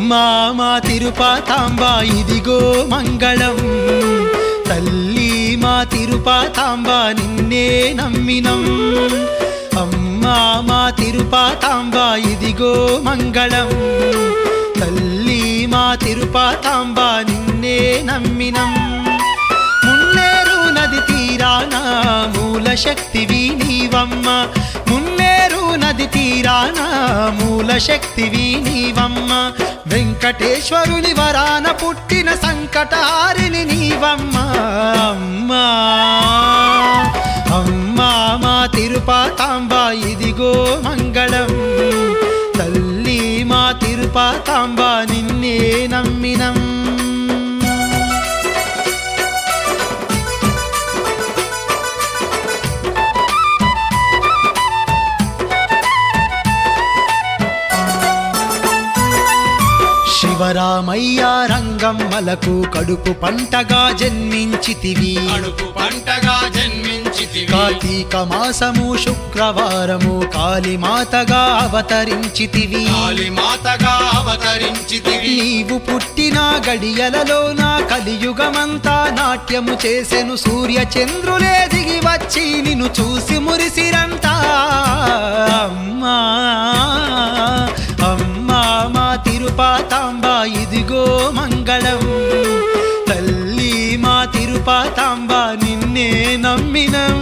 అమ్మా మా తిరుపతాంబ ఇదిగో మంగళం, తల్లి మా తిరుపతాంబ నిన్నే నమ్మినం. అమ్మా మా తిరుపతాంబ ఇదిగో మంగళం, తల్లి మా తిరుపతాంబ నిన్నే నమ్మినం. మున్నేరు నది తీరాన మూల శక్తివి నీవమ్మ, మున్నేరు నది తీరాన మూల శక్తివి నీవమ్మ. వెంకటేశ్వరుని వరాన పుట్టిన సంకటహారిణి నీవమ్మ. అమ్మా అమ్మా మా తిరుపతాంబ ఇదిగో మంగళం, తల్లి మా తిరుపతాంబ నిన్నే నమ్మినం. శివరామయ్య రంగమ్మలకు కడుపు పంటగా జన్మించితివి, కడుపు పంటగా జన్మించితివి. కార్తీక మాసము శుక్రవారము కాళీమాతగా అవతరించితివి, కాళీమాతగా అవతరించితివి. నీవు పుట్టిన గడియలలోన కలియుగమంతా నాట్యము చేసెను, సూర్య చంద్రులే దిగి వచ్చి నిన్ను చూసి మురిసిరంతా. అమ్మా అమ్మా మా తిరుపతాంబ ఇదిగో మంగళం, తల్లి మా తిరుపతాంబ నిన్నే నమ్మినం.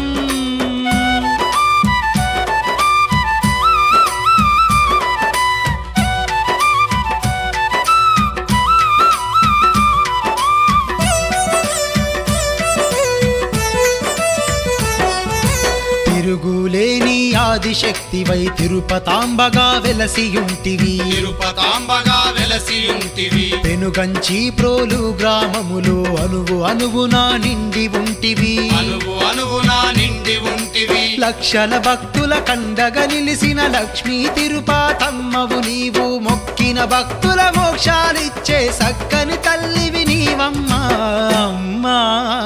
తిరుగులేని ఆదిశక్తివై తిరుపతాంబగా వెలసియుంటివి, తిరుపతాంబగా వెలసియుంటివి. పెనుగంచి ప్రోలు గ్రామములో అనువు అనువునా నిండి ఉంటివి, అనువు అనువునా నిండి ఉంటివి. లక్షల భక్తుల కండగా నిలిసిన లక్ష్మీ తిరుపతమ్మవు నీవు, మొక్కిన భక్తుల మోక్షాలిచ్చే సక్కని తల్లివి నీవమ్మా. అమ్మా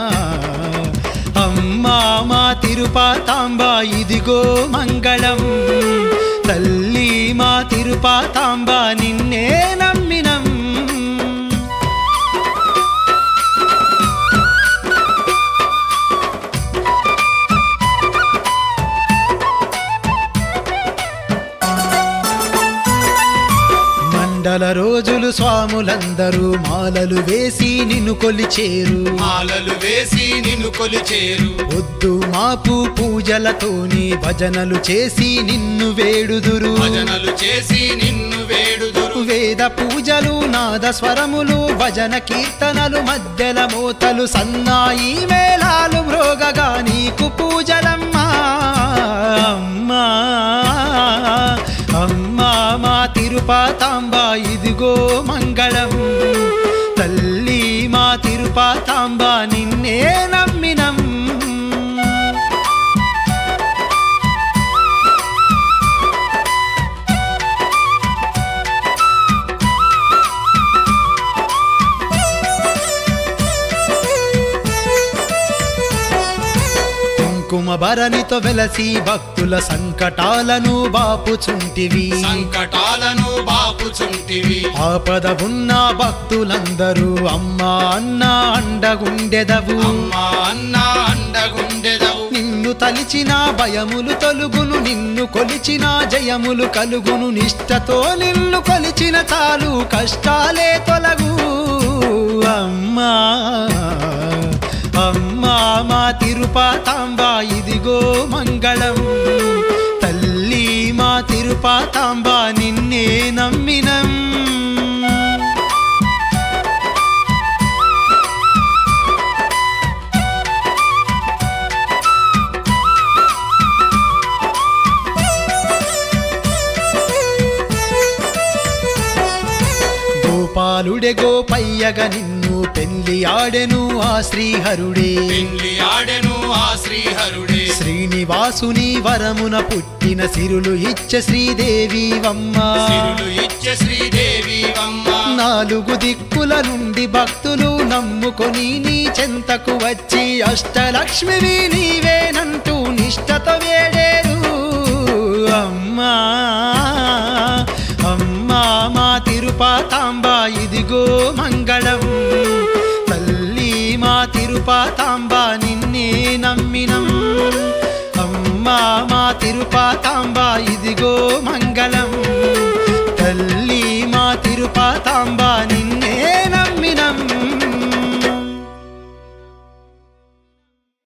అమ్మా మా తిరుపతాంబ ఇదిగో మంగళం, తల్లి మా తిరుపతాంబ నిన్నే నమ్మినం. మండల రోజులు స్వాములందరూ మాలలు వేసి నిన్ను కొలిచేరు, మాలలు వేసి నిన్ను కొలిచేరు. పొద్దు మాపు పూజలతోని భజనలు చేసి నిన్ను వేడుదురు, భజనలు చేసి నిన్ను వేడుదురు. వేద పూజలు నాద స్వరములు భజన కీర్తనలు మధ్యల మోతలు సన్నాయి మేళాలు మ్రోగగా నీకు పూజలమ్మా. అమ్మా అమ్మా మా తిరుపతాంబ ఇదిగో మంగళం, తల్లి మా తిరుపతాంబ నిన్నే నమ్మినం. కుంకుమ భరణితో వెలసి భక్తుల సంకటాలను బాపుచుంటివి, సంకటాలను బాపుచుంటివి. ఆపద ఉన్న భక్తులందరూ అమ్మా అన్న అండగుండెదవు, అమ్మా అన్న అండగుండెదవు. నిన్ను తలిచిన భయములు తొలుగును, నిన్ను కొలిచిన జయములు కలుగును, నిష్టతో నిన్ను కొలిచిన చాలు కష్టాలే తొలగు. అమ్మా అమ్మా మా తిరుపతాంబ ఇదిగో మంగళం, తల్లి మా తిరుపతాంబ నిన్నే నమ్మినం. గోపాలుడే గోపయ్యగా నిన్ను పెళ్లి ఆడెను ఆ శ్రీహరుడే, పెళ్లి ఆడెను ఆ శ్రీహరుడే. శ్రీనివాసుని వరమున పుట్టిన సిరులు ఇచ్చే శ్రీదేవివమ్మ, సిరులు ఇచ్చే శ్రీదేవివమ్మ. నాలుగు దిక్కుల నుండి భక్తులు నమ్ముకొని నీ చెంతకు వచ్చి అష్టలక్ష్మివి నీవేనంటూ నిష్టతో వేడేరు. అమ్మా అమ్మా మా తిరుపతాంబ కృపాతాంబ